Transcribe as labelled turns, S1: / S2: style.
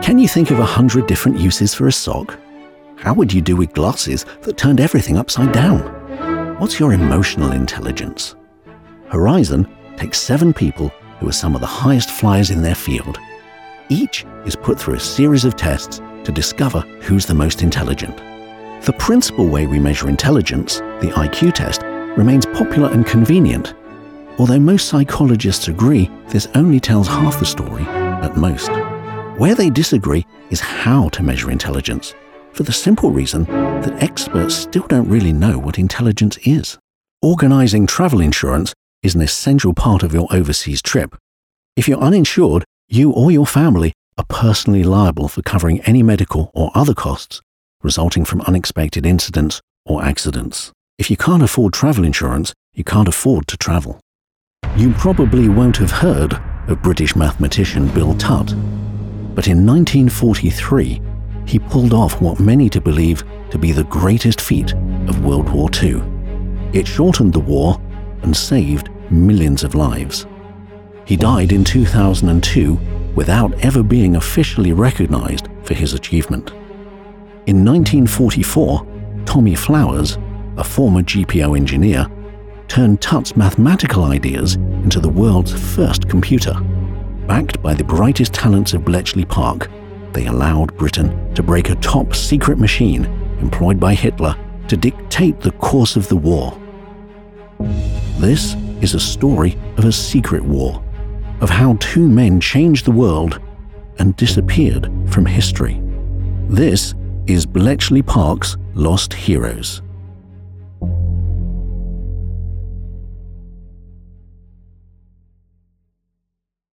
S1: Can you think of 100 different uses for a sock? How would you do with glasses that turned everything upside down? What's your emotional intelligence? Horizon takes 7 people who are some of the highest flyers in their field. Each is put through a series of tests to discover who's the most intelligent. The principal way we measure intelligence, the IQ test, remains popular and convenient, although most psychologists agree this only tells half the story at most. Where they disagree is how to measure intelligence, for the simple reason that experts still don't really know what intelligence is. Organizing travel insurance is an essential part of your overseas trip. If you're uninsured, you or your family are personally liable for covering any medical or other costs resulting from unexpected incidents or accidents. If you can't afford travel insurance, you can't afford to travel. You probably won't have heard of British mathematician Bill Tutt, but in 1943, he pulled off what many believe to be the greatest feat of World War II. It shortened the war and saved millions of lives. He died in 2002 without ever being officially recognized for his achievement. In 1944, Tommy Flowers, a former GPO engineer, turned Tutt's mathematical ideas into the world's first computer. Backed by the brightest talents of Bletchley Park, they allowed Britain to break a top-secret machine employed by Hitler to dictate the course of the war. This is a story of a secret war, of how 2 men changed the world and disappeared from history. This is Bletchley Park's Lost Heroes.